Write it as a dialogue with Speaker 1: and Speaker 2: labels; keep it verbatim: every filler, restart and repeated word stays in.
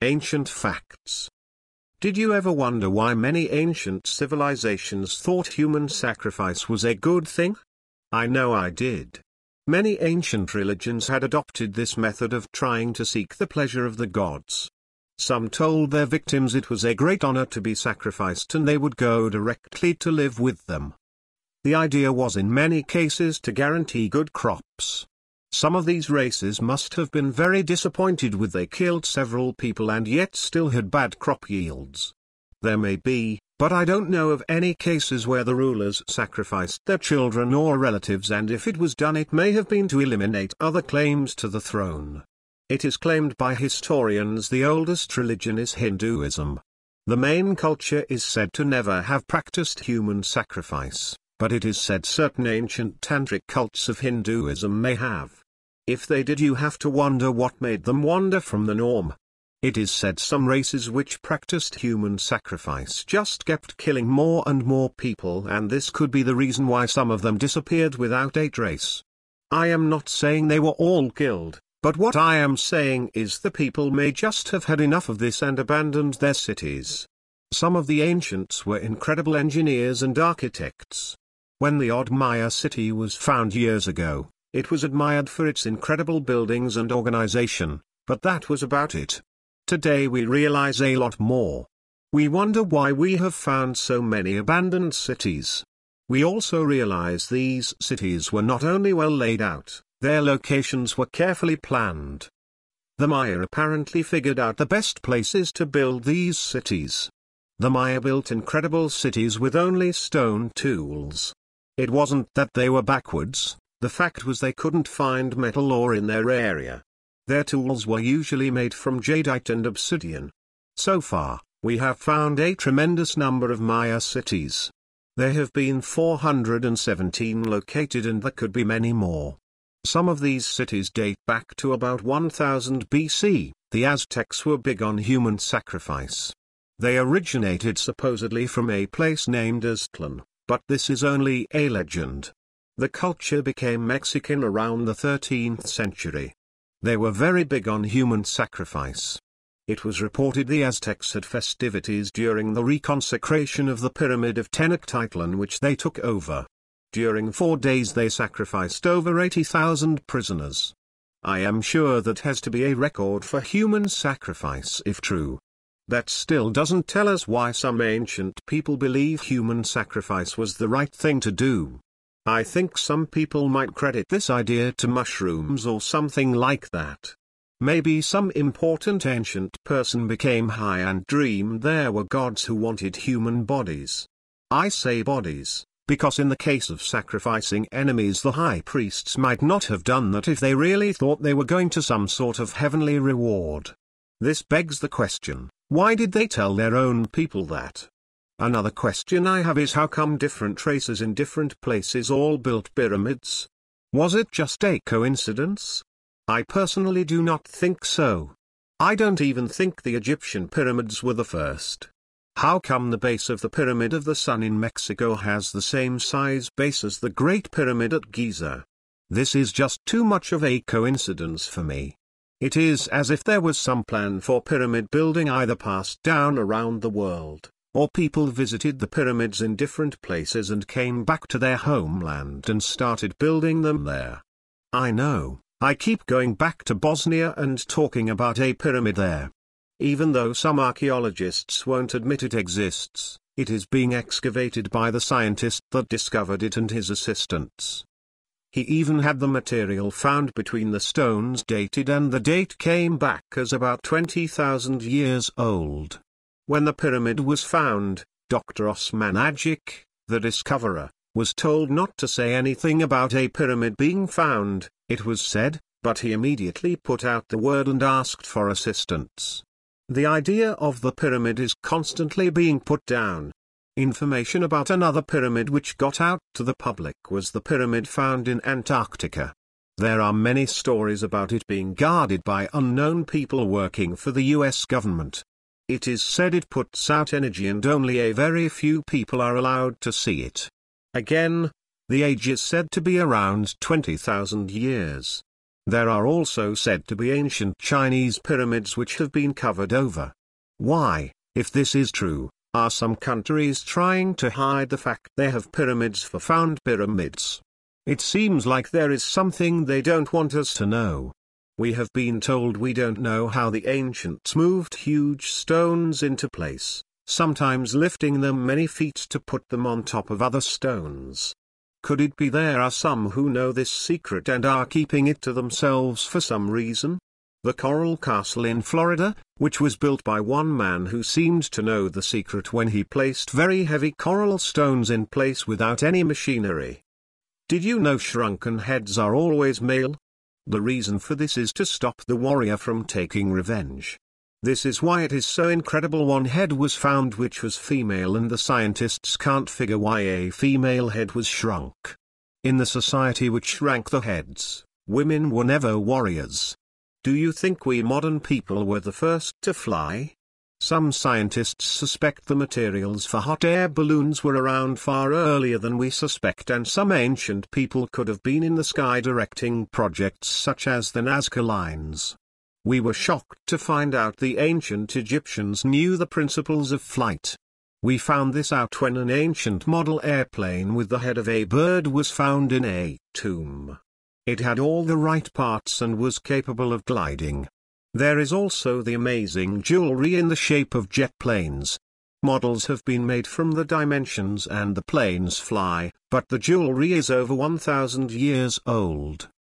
Speaker 1: Ancient facts. Did you ever wonder why many ancient civilizations thought human sacrifice was a good thing? I know I did. Many ancient religions had adopted this method of trying to seek the pleasure of the gods. Some told their victims it was a great honor to be sacrificed and they would go directly to live with them. The idea was in many cases to guarantee good crops. Some of these races must have been very disappointed with they killed several people and yet still had bad crop yields. There may be, but I don't know of any cases where the rulers sacrificed their children or relatives, and if it was done it may have been to eliminate other claims to the throne. It is claimed by historians the oldest religion is Hinduism. The main culture is said to never have practiced human sacrifice, but it is said certain ancient tantric cults of Hinduism may have. If they did, you have to wonder what made them wander from the norm. It is said some races which practiced human sacrifice just kept killing more and more people, and this could be the reason why some of them disappeared without a trace. I am not saying they were all killed, but what I am saying is the people may just have had enough of this and abandoned their cities. Some of the ancients were incredible engineers and architects. When the old Maya city was found years ago, it was admired for its incredible buildings and organization, but that was about it. Today we realize a lot more. We wonder why we have found so many abandoned cities. We also realize these cities were not only well laid out, their locations were carefully planned. The Maya apparently figured out the best places to build these cities. The Maya built incredible cities with only stone tools. It wasn't that they were backwards. The fact was they couldn't find metal ore in their area. Their tools were usually made from jadeite and obsidian. So far, we have found a tremendous number of Maya cities. There have been four hundred seventeen located and there could be many more. Some of these cities date back to about one thousand B C. The Aztecs were big on human sacrifice. They originated supposedly from a place named Aztlan, but this is only a legend. The culture became Mexican around the thirteenth century. They were very big on human sacrifice. It was reported the Aztecs had festivities during the reconsecration of the Pyramid of Tenochtitlan, which they took over. During four days they sacrificed over eighty thousand prisoners. I am sure that has to be a record for human sacrifice if true. That still doesn't tell us why some ancient people believe human sacrifice was the right thing to do. I think some people might credit this idea to mushrooms or something like that. Maybe some important ancient person became high and dreamed there were gods who wanted human bodies. I say bodies, because in the case of sacrificing enemies the high priests might not have done that if they really thought they were going to some sort of heavenly reward. This begs the question, why did they tell their own people that? Another question I have is how come different races in different places all built pyramids? Was it just a coincidence? I personally do not think so. I don't even think the Egyptian pyramids were the first. How come the base of the Pyramid of the Sun in Mexico has the same size base as the Great Pyramid at Giza? This is just too much of a coincidence for me. It is as if there was some plan for pyramid building either passed down around the world, or people visited the pyramids in different places and came back to their homeland and started building them there. I know, I keep going back to Bosnia and talking about a pyramid there. Even though some archaeologists won't admit it exists, it is being excavated by the scientist that discovered it and his assistants. He even had the material found between the stones dated, and the date came back as about twenty thousand years old. When the pyramid was found, Doctor Osman Agic, the discoverer, was told not to say anything about a pyramid being found, it was said, but he immediately put out the word and asked for assistance. The idea of the pyramid is constantly being put down. Information about another pyramid which got out to the public was the pyramid found in Antarctica. There are many stories about it being guarded by unknown people working for the U S government. It is said it puts out energy and only a very few people are allowed to see it. Again, the age is said to be around twenty thousand years. There are also said to be ancient Chinese pyramids which have been covered over. Why, if this is true, are some countries trying to hide the fact they have pyramids for found pyramids? It seems like there is something they don't want us to know. We have been told we don't know how the ancients moved huge stones into place, sometimes lifting them many feet to put them on top of other stones. Could it be there are some who know this secret and are keeping it to themselves for some reason? The Coral Castle in Florida, which was built by one man who seemed to know the secret when he placed very heavy coral stones in place without any machinery. Did you know shrunken heads are always male? The reason for this is to stop the warrior from taking revenge. This is why it is so incredible one head was found which was female, and the scientists can't figure why a female head was shrunk. In the society which shrank the heads, women were never warriors. Do you think we modern people were the first to fly? Some scientists suspect the materials for hot air balloons were around far earlier than we suspect, and some ancient people could have been in the sky directing projects such as the Nazca lines. We were shocked to find out the ancient Egyptians knew the principles of flight. We found this out when an ancient model airplane with the head of a bird was found in a tomb. It had all the right parts and was capable of gliding. There is also the amazing jewelry in the shape of jet planes. Models have been made from the dimensions and the planes fly, but the jewelry is over one thousand years old.